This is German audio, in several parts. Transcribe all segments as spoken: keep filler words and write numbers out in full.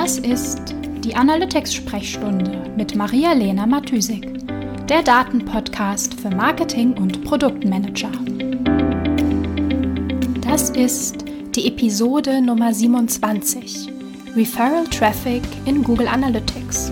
Das ist die Analytics-Sprechstunde mit Maria-Lena Matysik, der Datenpodcast für Marketing- und Produktmanager. Das ist die Episode Nummer siebenundzwanzig, Referral Traffic in Google Analytics.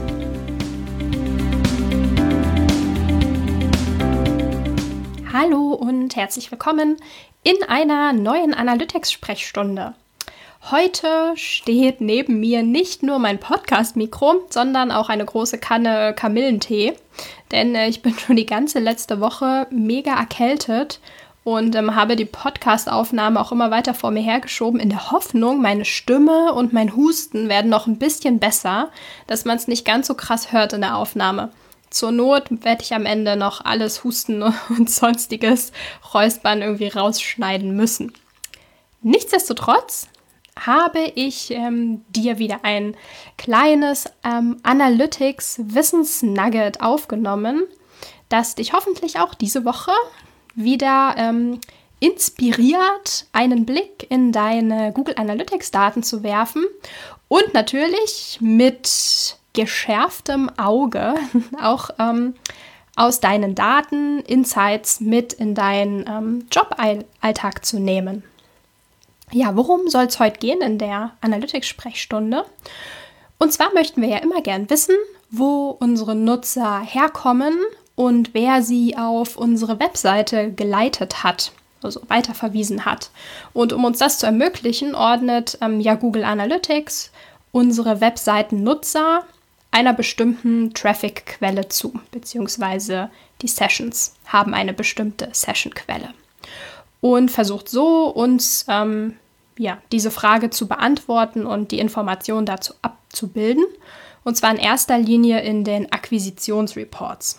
Hallo und herzlich willkommen in einer neuen Analytics-Sprechstunde. Heute steht neben mir nicht nur mein Podcast-Mikro, sondern auch eine große Kanne Kamillentee, denn äh, ich bin schon die ganze letzte Woche mega erkältet und ähm, habe die Podcast-Aufnahme auch immer weiter vor mir hergeschoben, in der Hoffnung, meine Stimme und mein Husten werden noch ein bisschen besser, dass man es nicht ganz so krass hört in der Aufnahme. Zur Not werde ich am Ende noch alles Husten und sonstiges Räuspern irgendwie rausschneiden müssen. Nichtsdestotrotz habe ich ähm, dir wieder ein kleines ähm, Analytics-Wissensnugget aufgenommen, das dich hoffentlich auch diese Woche wieder ähm, inspiriert, einen Blick in deine Google Analytics-Daten zu werfen und natürlich mit geschärftem Auge auch ähm, aus deinen Daten Insights mit in deinen ähm, Joballtag zu nehmen. Ja, worum soll es heute gehen in der Analytics-Sprechstunde? Und zwar möchten wir ja immer gern wissen, wo unsere Nutzer herkommen und wer sie auf unsere Webseite geleitet hat, also weiterverwiesen hat. Und um uns das zu ermöglichen, ordnet ähm, ja Google Analytics unsere Webseitennutzer einer bestimmten Traffic-Quelle zu, beziehungsweise die Sessions haben eine bestimmte Session-Quelle. Und versucht so, uns ähm, ja, diese Frage zu beantworten und die Informationen dazu abzubilden. Und zwar in erster Linie in den Akquisitionsreports.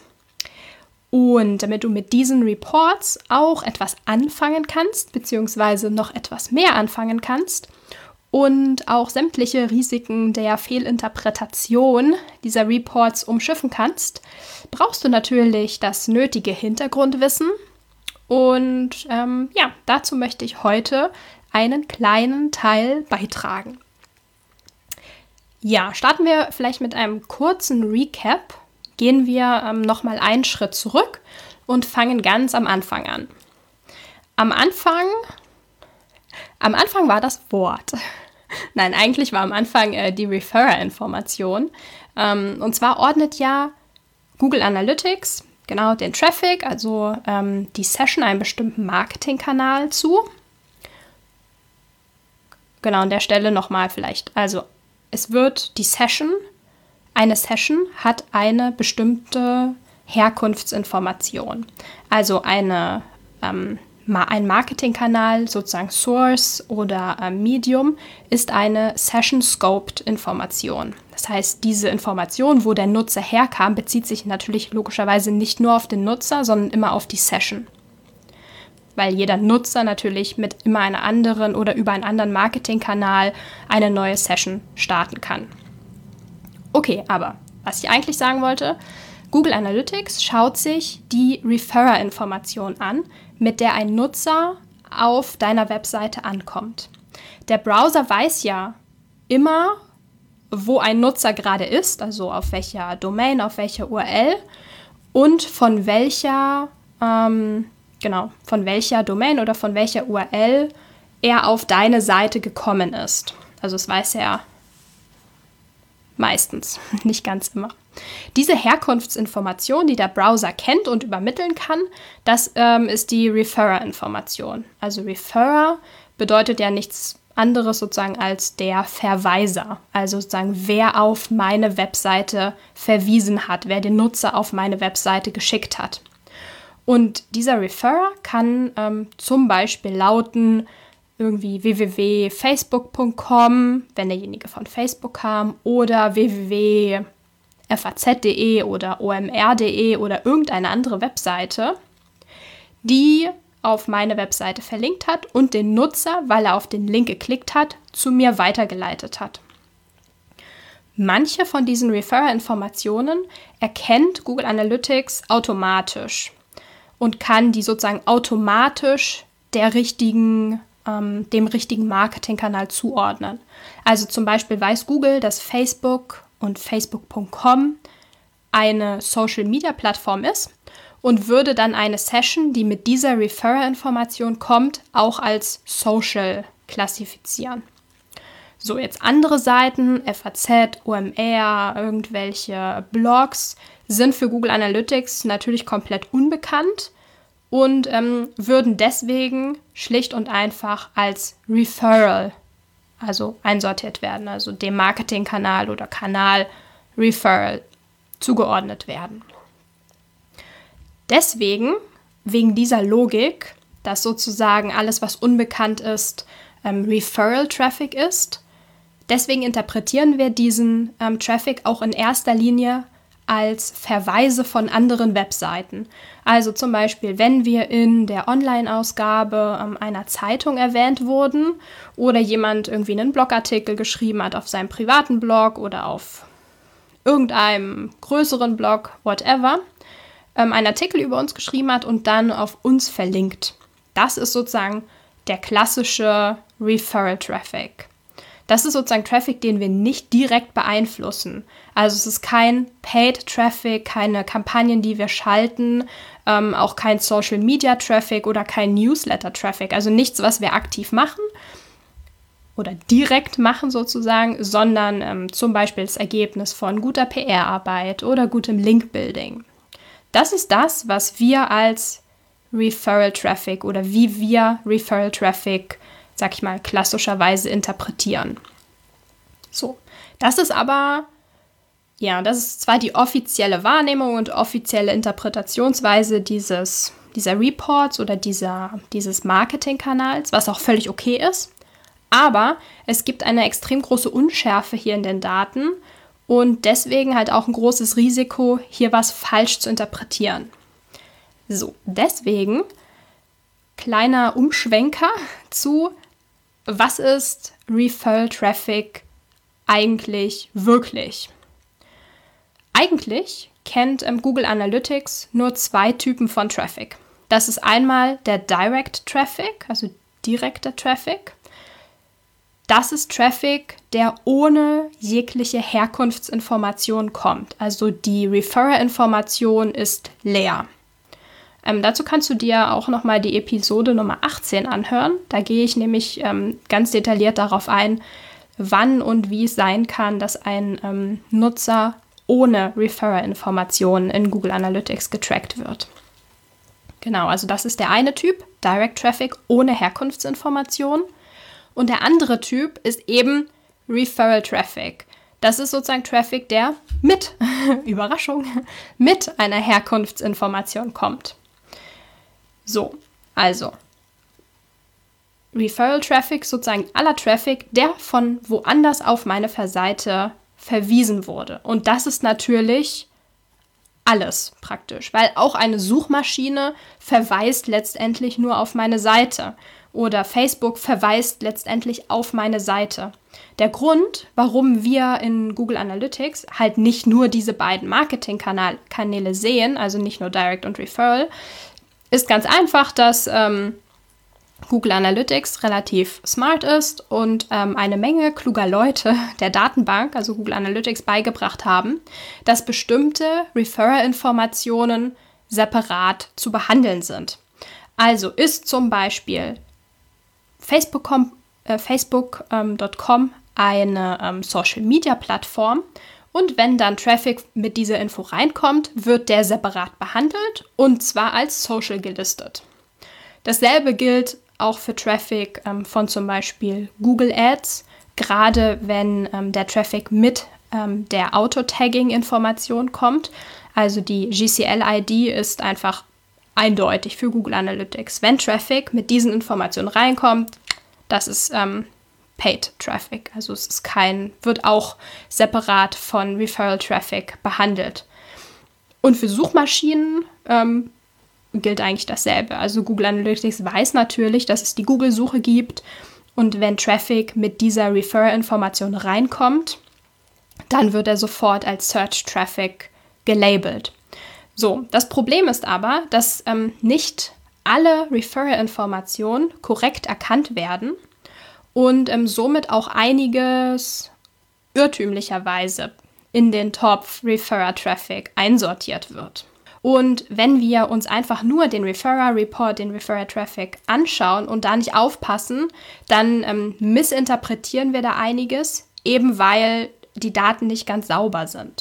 Und damit du mit diesen Reports auch etwas anfangen kannst, beziehungsweise noch etwas mehr anfangen kannst und auch sämtliche Risiken der Fehlinterpretation dieser Reports umschiffen kannst, brauchst du natürlich das nötige Hintergrundwissen. Und ähm, ja, dazu möchte ich heute einen kleinen Teil beitragen. Ja, starten wir vielleicht mit einem kurzen Recap. Gehen wir ähm, nochmal einen Schritt zurück und fangen ganz am Anfang an. Am Anfang, am Anfang war das Wort. Nein, eigentlich war am Anfang äh, die Referrer-Information. Ähm, und zwar ordnet ja Google Analytics genau den Traffic, also ähm, die Session einem bestimmten Marketingkanal zu. Genau an der Stelle nochmal vielleicht. Also es wird die Session, eine Session hat eine bestimmte Herkunftsinformation. Also eine, ähm, ma- ein Marketingkanal, sozusagen Source oder äh, Medium, ist eine Session-Scoped-Information. Das heißt, diese Information, wo der Nutzer herkam, bezieht sich natürlich logischerweise nicht nur auf den Nutzer, sondern immer auf die Session. Weil jeder Nutzer natürlich mit immer einer anderen oder über einen anderen Marketingkanal eine neue Session starten kann. Okay, aber was ich eigentlich sagen wollte, Google Analytics schaut sich die Referrer-Information an, mit der ein Nutzer auf deiner Webseite ankommt. Der Browser weiß ja immer, wo ein Nutzer gerade ist, also auf welcher Domain, auf welcher U R L und von welcher, ähm, genau, von welcher Domain oder von welcher U R L er auf deine Seite gekommen ist. Also das weiß er meistens, nicht ganz immer. Diese Herkunftsinformation, die der Browser kennt und übermitteln kann, das ähm, ist die Referrer-Information. Also Referrer bedeutet ja nichts anderes sozusagen als der Verweiser, also sozusagen wer auf meine Webseite verwiesen hat, wer den Nutzer auf meine Webseite geschickt hat. Und dieser Referrer kann ähm, zum Beispiel lauten irgendwie w w w punkt facebook punkt com, wenn derjenige von Facebook kam, oder w w w punkt f a z punkt d e oder o m r punkt d e oder irgendeine andere Webseite, die auf meine Webseite verlinkt hat und den Nutzer, weil er auf den Link geklickt hat, zu mir weitergeleitet hat. Manche von diesen Referrer-Informationen erkennt Google Analytics automatisch und kann die sozusagen automatisch der richtigen ähm, dem richtigen Marketingkanal zuordnen. Also zum Beispiel weiß Google, dass Facebook und Facebook Punkt com eine Social-Media-Plattform ist und würde dann eine Session, die mit dieser Referrer-Information kommt, auch als Social klassifizieren. So, jetzt andere Seiten, F A Z, O M R, irgendwelche Blogs, sind für Google Analytics natürlich komplett unbekannt und ähm, würden deswegen schlicht und einfach als Referral, also einsortiert werden, also dem Marketingkanal oder Kanal Referral zugeordnet werden. Deswegen, wegen dieser Logik, dass sozusagen alles, was unbekannt ist, ähm, Referral-Traffic ist, deswegen interpretieren wir diesen ähm, Traffic auch in erster Linie als Verweise von anderen Webseiten. Also zum Beispiel, wenn wir in der Online-Ausgabe ähm, einer Zeitung erwähnt wurden oder jemand irgendwie einen Blogartikel geschrieben hat auf seinem privaten Blog oder auf irgendeinem größeren Blog, whatever, ähm, einen Artikel über uns geschrieben hat und dann auf uns verlinkt. Das ist sozusagen der klassische Referral-Traffic. Das ist sozusagen Traffic, den wir nicht direkt beeinflussen. Also es ist kein Paid-Traffic, keine Kampagnen, die wir schalten, ähm, auch kein Social-Media-Traffic oder kein Newsletter-Traffic. Also nichts, was wir aktiv machen oder direkt machen sozusagen, sondern ähm, zum Beispiel das Ergebnis von guter P R-Arbeit oder gutem Link-Building. Das ist das, was wir als Referral-Traffic oder wie wir Referral-Traffic, sag ich mal, klassischerweise interpretieren. So, das ist aber, ja, das ist zwar die offizielle Wahrnehmung und offizielle Interpretationsweise dieses, dieser Reports oder dieser, dieses Marketingkanals, was auch völlig okay ist, aber es gibt eine extrem große Unschärfe hier in den Daten und deswegen halt auch ein großes Risiko, hier was falsch zu interpretieren. So, deswegen kleiner Umschwenker zu, was ist Referral Traffic eigentlich wirklich? Eigentlich kennt ähm, Google Analytics nur zwei Typen von Traffic. Das ist einmal der Direct Traffic, also direkter Traffic. Das ist Traffic, der ohne jegliche Herkunftsinformation kommt. Also die Referrer-Information ist leer. Ähm, dazu kannst du dir auch nochmal die Episode Nummer achtzehn anhören. Da gehe ich nämlich ähm, ganz detailliert darauf ein, wann und wie es sein kann, dass ein ähm, Nutzer ohne Referrer-Informationen in Google Analytics getrackt wird. Genau, also das ist der eine Typ, Direct Traffic ohne Herkunftsinformation. Und der andere Typ ist eben Referral Traffic. Das ist sozusagen Traffic, der mit, Überraschung, mit einer Herkunftsinformation kommt. So, also Referral Traffic, sozusagen aller Traffic, der von woanders auf meine Seite verwiesen wurde. Und das ist natürlich alles praktisch, weil auch eine Suchmaschine verweist letztendlich nur auf meine Seite. Oder Facebook verweist letztendlich auf meine Seite. Der Grund, warum wir in Google Analytics halt nicht nur diese beiden Marketingkanäle sehen, also nicht nur Direct und Referral, ist ganz einfach, dass ähm, Google Analytics relativ smart ist und ähm, eine Menge kluger Leute der Datenbank, also Google Analytics, beigebracht haben, dass bestimmte Referrer-Informationen separat zu behandeln sind. Also ist zum Beispiel Facebook Punkt com äh, Facebook Punkt com eine ähm, Social-Media-Plattform und wenn dann Traffic mit dieser Info reinkommt, wird der separat behandelt und zwar als Social gelistet. Dasselbe gilt auch für Traffic ähm, von zum Beispiel Google Ads, gerade wenn ähm, der Traffic mit ähm, der Auto-Tagging-Information kommt. Also die G C L I D ist einfach eindeutig für Google Analytics. Wenn Traffic mit diesen Informationen reinkommt, das ist ähm, Paid Traffic. Also es ist kein, wird auch separat von Referral Traffic behandelt. Und für Suchmaschinen ähm, gilt eigentlich dasselbe. Also Google Analytics weiß natürlich, dass es die Google-Suche gibt und wenn Traffic mit dieser Referral-Information reinkommt, dann wird er sofort als Search Traffic gelabelt. So, das Problem ist aber, dass ähm, nicht alle Referral-Informationen korrekt erkannt werden und ähm, somit auch einiges irrtümlicherweise in den Top-Referrer-Traffic einsortiert wird. Und wenn wir uns einfach nur den Referrer-Report, den Referrer-Traffic anschauen und da nicht aufpassen, dann ähm, missinterpretieren wir da einiges, eben weil die Daten nicht ganz sauber sind.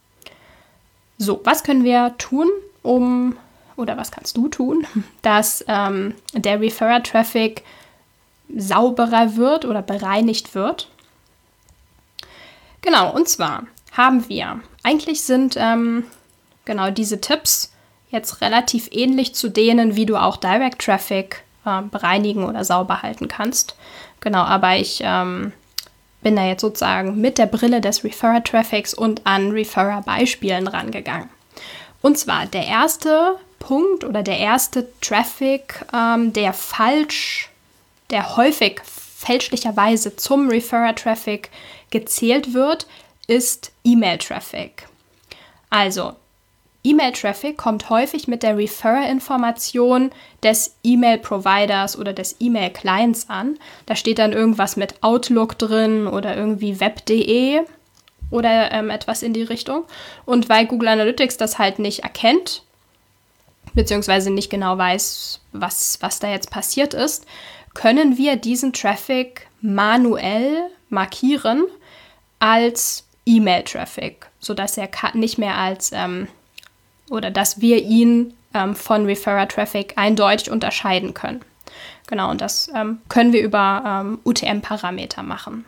So, was können wir tun, um, oder was kannst du tun, dass ähm, der Referrer-Traffic sauberer wird oder bereinigt wird? Genau, und zwar haben wir, eigentlich sind ähm, genau diese Tipps jetzt relativ ähnlich zu denen, wie du auch Direct Traffic äh, bereinigen oder sauber halten kannst. Genau, aber ich ähm, bin da jetzt sozusagen mit der Brille des Referrer-Traffics und an Referrer-Beispielen rangegangen. Und zwar der erste Punkt oder der erste Traffic, ähm, der falsch, der häufig fälschlicherweise zum Referrer-Traffic gezählt wird, ist E-Mail-Traffic. Also, E-Mail-Traffic kommt häufig mit der Referrer-Information des E-Mail-Providers oder des E-Mail-Clients an. Da steht dann irgendwas mit Outlook drin oder irgendwie web punkt de oder ähm, etwas in die Richtung. Und weil Google Analytics das halt nicht erkennt, beziehungsweise nicht genau weiß, was, was da jetzt passiert ist, können wir diesen Traffic manuell markieren als E-Mail-Traffic, sodass er nicht mehr als, ähm, oder dass wir ihn ähm, von Referrer-Traffic eindeutig unterscheiden können. Genau, und das ähm, können wir über ähm, U T M-Parameter machen.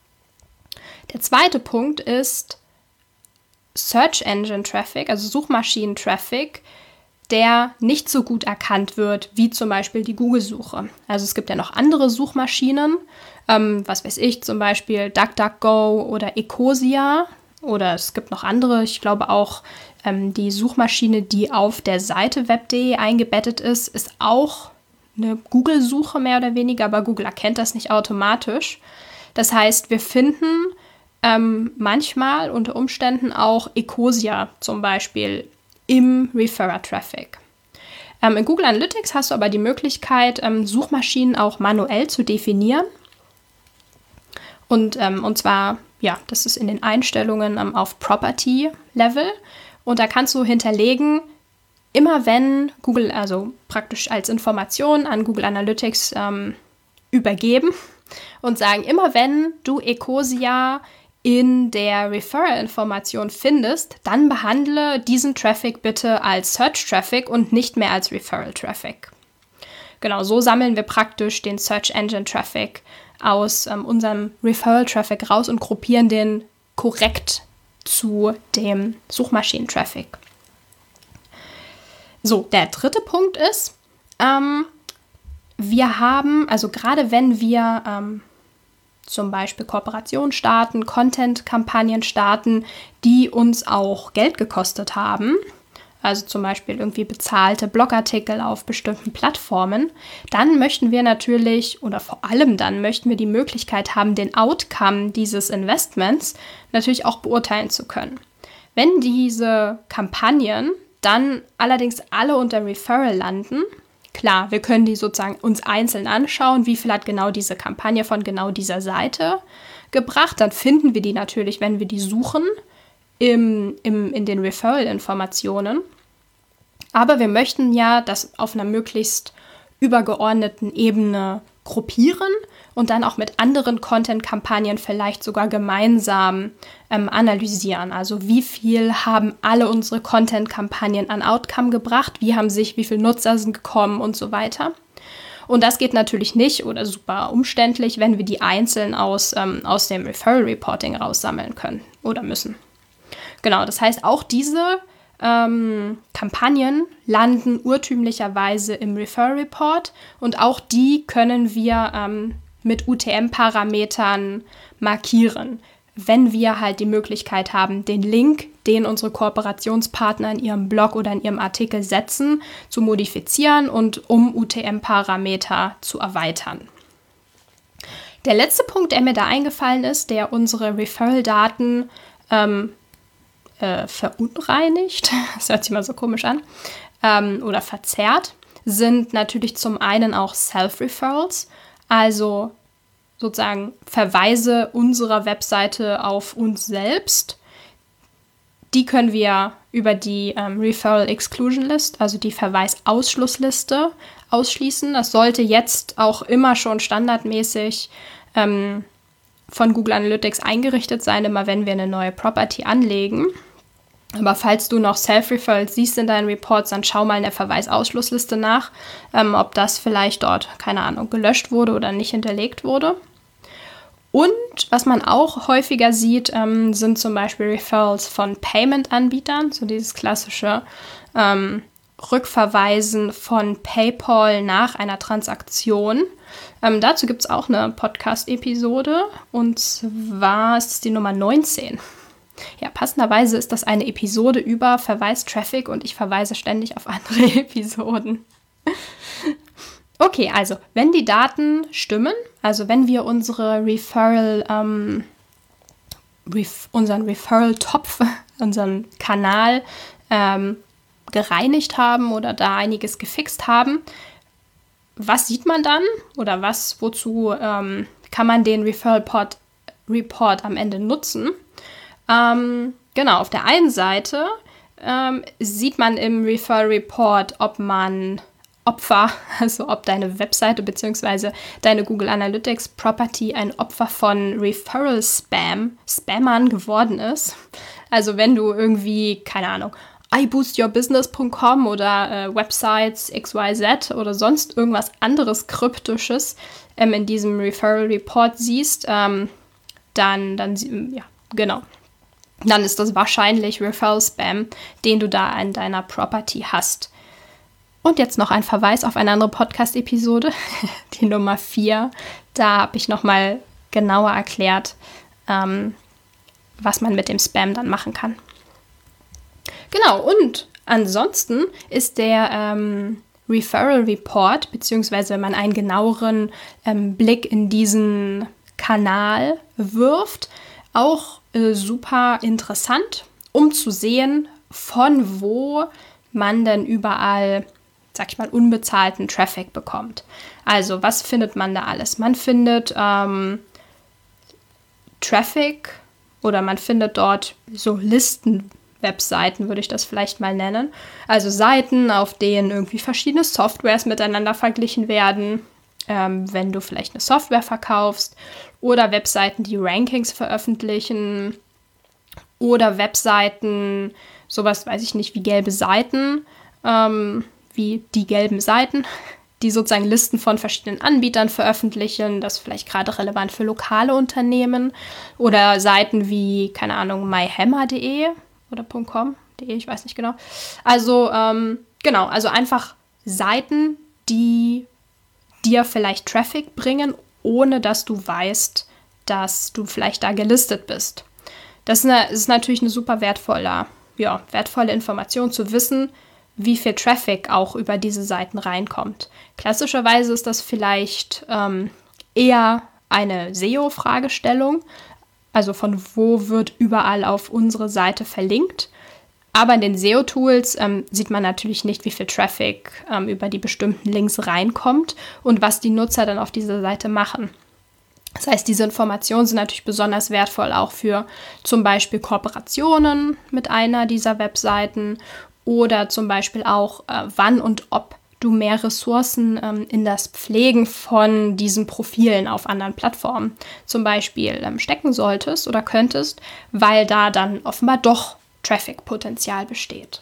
Der zweite Punkt ist Search Engine Traffic, also Suchmaschinen-Traffic, der nicht so gut erkannt wird, wie zum Beispiel die Google-Suche. Also es gibt ja noch andere Suchmaschinen, ähm, was weiß ich, zum Beispiel DuckDuckGo oder Ecosia, oder es gibt noch andere, ich glaube auch ähm, die Suchmaschine, die auf der Seite web punkt de eingebettet ist, ist auch eine Google-Suche mehr oder weniger, aber Google erkennt das nicht automatisch. Das heißt, wir finden ähm, manchmal unter Umständen auch Ecosia zum Beispiel im Referrer-Traffic. Ähm, in Google Analytics hast du aber die Möglichkeit, ähm, Suchmaschinen auch manuell zu definieren. Und, ähm, und zwar, ja, das ist in den Einstellungen ähm, auf Property-Level. Und da kannst du hinterlegen, immer wenn Google, also praktisch als Information an Google Analytics ähm, übergeben und sagen, immer wenn du Ecosia in der Referral-Information findest, dann behandle diesen Traffic bitte als Search-Traffic und nicht mehr als Referral-Traffic. Genau, so sammeln wir praktisch den Search Engine Traffic aus ähm, unserem Referral-Traffic raus und gruppieren den korrekt zu dem Suchmaschinen-Traffic. So, der dritte Punkt ist, ähm, wir haben, also gerade wenn wir ähm, zum Beispiel Kooperationen starten, Content-Kampagnen starten, die uns auch Geld gekostet haben, also zum Beispiel irgendwie bezahlte Blogartikel auf bestimmten Plattformen, dann möchten wir natürlich, oder vor allem dann möchten wir die Möglichkeit haben, den Outcome dieses Investments natürlich auch beurteilen zu können. Wenn diese Kampagnen dann allerdings alle unter Referral landen, klar, wir können die sozusagen uns einzeln anschauen, wie viel hat genau diese Kampagne von genau dieser Seite gebracht. Dann finden wir die natürlich, wenn wir die suchen, im, im, in den Referral-Informationen. Aber wir möchten ja das auf einer möglichst übergeordneten Ebene gruppieren und dann auch mit anderen Content-Kampagnen vielleicht sogar gemeinsam ähm, analysieren. Also wie viel haben alle unsere Content-Kampagnen an Outcome gebracht, wie haben sich, wie viele Nutzer sind gekommen und so weiter. Und das geht natürlich nicht oder super umständlich, wenn wir die einzeln aus, ähm, aus dem Referral-Reporting raussammeln können oder müssen. Genau, das heißt, auch diese ähm, Kampagnen landen urtümlicherweise im Referral-Report und auch die können wir ähm, mit U T M-Parametern markieren, wenn wir halt die Möglichkeit haben, den Link, den unsere Kooperationspartner in ihrem Blog oder in ihrem Artikel setzen, zu modifizieren und um U T M-Parameter zu erweitern. Der letzte Punkt, der mir da eingefallen ist, der unsere Referral-Daten ähm, äh, verunreinigt, das hört sich mal so komisch an, ähm, oder verzerrt, sind natürlich zum einen auch Self-Referrals, also sozusagen Verweise unserer Webseite auf uns selbst. Die können wir über die ähm, Referral Exclusion List, also die Verweisausschlussliste, ausschließen. Das sollte jetzt auch immer schon standardmäßig ähm, von Google Analytics eingerichtet sein, immer wenn wir eine neue Property anlegen. Aber falls du noch Self-Referrals siehst in deinen Reports, dann schau mal in der Verweisausschlussliste nach, ähm, ob das vielleicht dort, keine Ahnung, gelöscht wurde oder nicht hinterlegt wurde. Und was man auch häufiger sieht, ähm, sind zum Beispiel Referrals von Payment-Anbietern, so dieses klassische ähm, Rückverweisen von PayPal nach einer Transaktion. Ähm, dazu gibt es auch eine Podcast-Episode, und zwar ist es die Nummer neunzehn. Ja, passenderweise ist das eine Episode über Verweis-Traffic und ich verweise ständig auf andere Episoden. Okay, also wenn die Daten stimmen, also wenn wir unsere Referral, ähm, ref- unseren Referral-Topf, unseren Kanal ähm, gereinigt haben oder da einiges gefixt haben, was sieht man dann oder was, wozu ähm, kann man den Referral-Report Report am Ende nutzen? Ähm, genau, auf der einen Seite ähm, sieht man im Referral Report, ob man Opfer, also ob deine Webseite bzw. deine Google Analytics Property ein Opfer von Referral Spam, Spammern geworden ist. Also wenn du irgendwie, keine Ahnung, i boost your business Punkt com oder äh, Websites X Y Z oder sonst irgendwas anderes Kryptisches ähm, in diesem Referral Report siehst, ähm, dann, dann, ja, genau. Dann ist das wahrscheinlich Referral Spam, den du da in deiner Property hast. Und jetzt noch ein Verweis auf eine andere Podcast-Episode, die Nummer vier. Da habe ich nochmal genauer erklärt, ähm, was man mit dem Spam dann machen kann. Genau, und ansonsten ist der ähm, Referral Report, beziehungsweise wenn man einen genaueren ähm, Blick in diesen Kanal wirft, auch äh, super interessant, um zu sehen, von wo man denn überall, sag ich mal, unbezahlten Traffic bekommt. Also, was findet man da alles? Man findet ähm, Traffic oder man findet dort so Listen-Webseiten, würde ich das vielleicht mal nennen. Also Seiten, auf denen irgendwie verschiedene Softwares miteinander verglichen werden, ähm, wenn du vielleicht eine Software verkaufst, oder Webseiten, die Rankings veröffentlichen, oder Webseiten, sowas weiß ich nicht, wie gelbe Seiten, ähm, wie die gelben Seiten, die sozusagen Listen von verschiedenen Anbietern veröffentlichen, das ist vielleicht gerade relevant für lokale Unternehmen, oder Seiten wie, keine Ahnung, myhammer Punkt de oder .com, .de, ich weiß nicht genau. Also, ähm, genau, also einfach Seiten, die dir vielleicht Traffic bringen, ohne dass du weißt, dass du vielleicht da gelistet bist. Das ist, eine, ist natürlich eine super wertvolle, ja, wertvolle Information zu wissen, wie viel Traffic auch über diese Seiten reinkommt. Klassischerweise ist das vielleicht ähm, eher eine S E O-Fragestellung, also von wo wird überall auf unsere Seite verlinkt. Aber in den S E O-Tools ähm, sieht man natürlich nicht, wie viel Traffic ähm, über die bestimmten Links reinkommt und was die Nutzer dann auf dieser Seite machen. Das heißt, diese Informationen sind natürlich besonders wertvoll auch für zum Beispiel Kooperationen mit einer dieser Webseiten oder zum Beispiel auch, äh, wann und ob du mehr Ressourcen ähm, in das Pflegen von diesen Profilen auf anderen Plattformen zum Beispiel ähm, stecken solltest oder könntest, weil da dann offenbar doch Traffic-Potenzial besteht.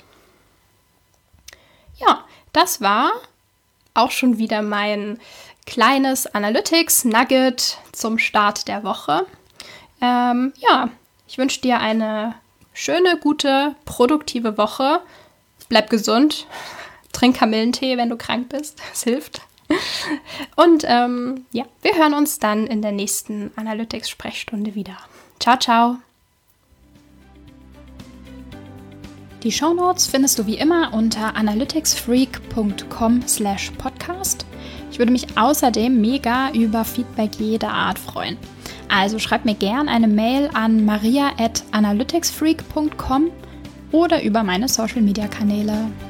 Ja, das war auch schon wieder mein kleines Analytics-Nugget zum Start der Woche. Ähm, ja, ich wünsche dir eine schöne, gute, produktive Woche. Bleib gesund. Trink Kamillentee, wenn du krank bist. Das hilft. Und ähm, ja, wir hören uns dann in der nächsten Analytics-Sprechstunde wieder. Ciao, ciao. Die Shownotes findest du wie immer unter analyticsfreak punkt com slash podcast. Ich würde mich außerdem mega über Feedback jeder Art freuen. Also schreib mir gern eine Mail an maria at analyticsfreak punkt com oder über meine Social-Media-Kanäle.